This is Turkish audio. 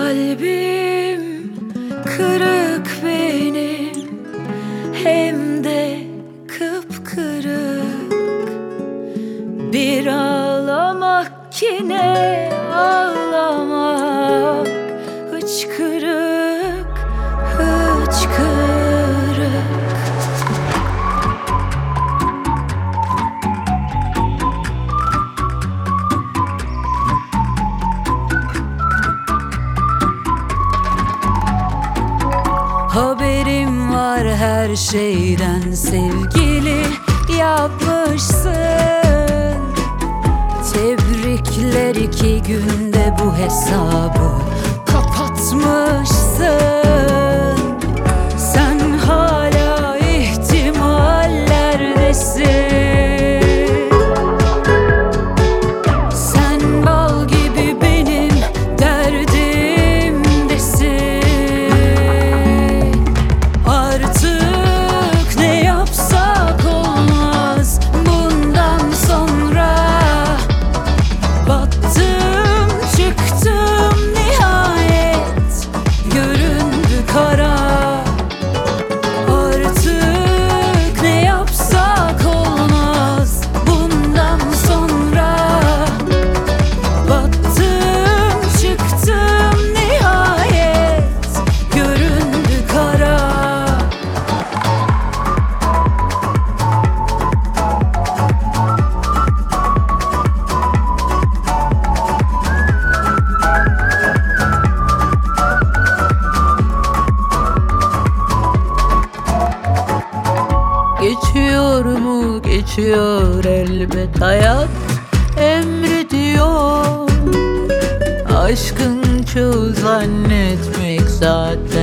Kalbim kırık benim, hem de kıpkırık. Bir ağlamak ki ne ağlamak, hıçkırık hıçkırık. Haberim var her şeyden, sevgili yapmışsın. Tebrikler, 2 günde bu hesabı kapatmışsın. Sen hala ihtimallerdesin. Sen bal gibi benim derdimdesin. Artık ne yapsak olmaz bundan sonra. Battım çıktım nihayet, göründü kara. Artık ne yapsak olmaz bundan sonra. Battım çıktım nihayet, göründü kara. Geçiyor mu geçiyor elbet, hayat emrediyor. Aşkın çoğu zannetmek zaten